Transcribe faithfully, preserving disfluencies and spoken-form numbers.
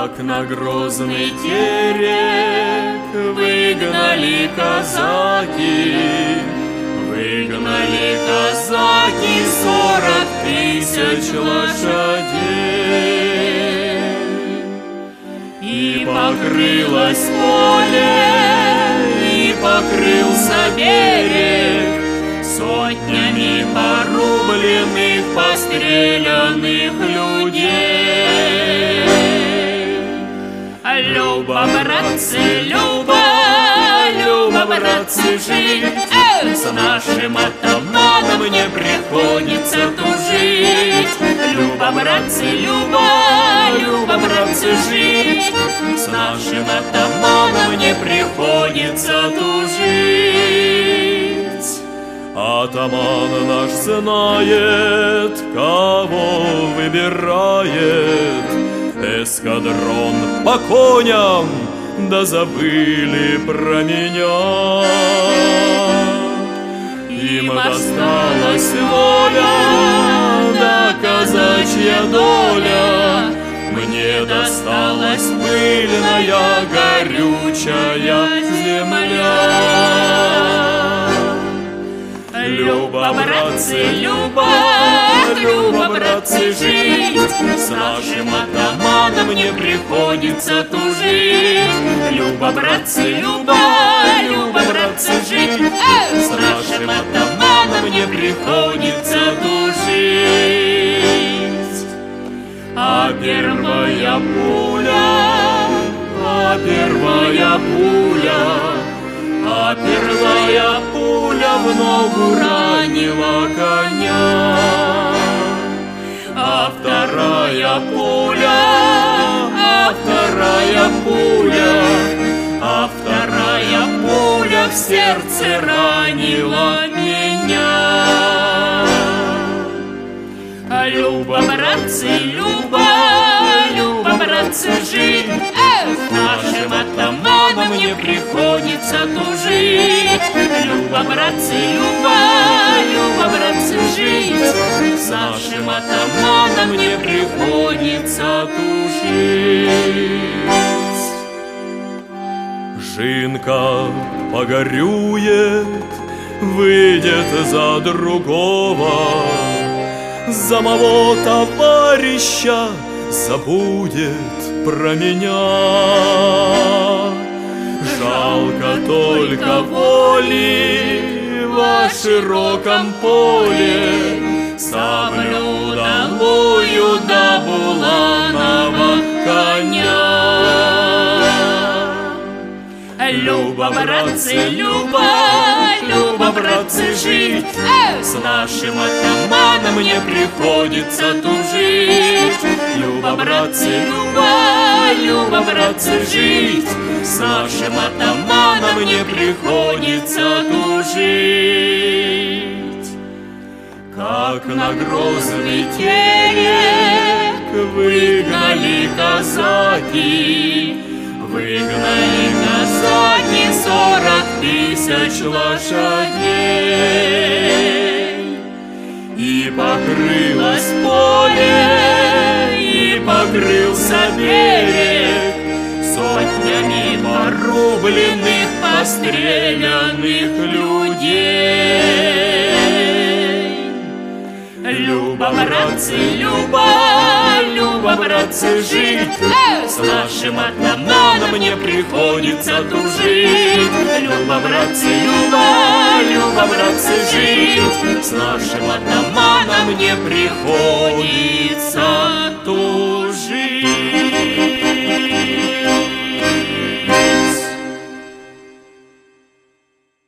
Как на грозный терек выгнали казаки, выгнали казаки сорок тысяч лошадей. И покрылось поле, и покрылся берег сотнями порубленных, пострелянных людей. Люба, братцы, Люба, Люба, братцы, жить с нашим атаманом не приходится тужить. Люба, братцы, Люба, Люба, братцы, жить с нашим атаманом не приходится тужить. Атаман наш знает, кого выбирает. Эскадрон по коням, да забыли про меня. Им досталась воля, да казачья доля. Мне досталась пыльная, горючая земля. Люба, братцы, Люба, Люба, братцы, жить с нашим атаманом не приходится тужить. Люба, братцы, Люба, Люба, братцы, жить с нашим атаманом не приходится тужить. А первая пуля, а первая пуля, а первая пуля в ногу ранила коня. А вторая пуля, а вторая пуля, а вторая пуля в сердце ранила меня. Люба, братцы, Люба, Люба, братцы, жить с нашим атаманом не приходится тужить. Люба, братцы, Люба, Люба, братцы, жить с нашим атаманом не приходится тужить. Жинка погорюет, выйдет за другого, за моего товарища забудет про меня. Жалко только воли во широком поле, саблю удалую да буланова коня. Люба, братцы, Люба, Люба, братцы, жить с нашим атаманом не приходится тужить. Люба, братцы, Люба, Люба, братцы, жить с нашим атаманом не приходится тужить. Как на грозный терек выгнали казаки, выгнали казаки сорок тысяч лошадей. И покрылось поле, и покрылся берег сотнями порубленных, пострелянных людей. Люба, братцы, Люба, Люба, братцы, жить с нашим атаманом не приходится тужить. Люба, братцы, Люба, Люба, братцы, жить с нашим атаманом не приходится тужить.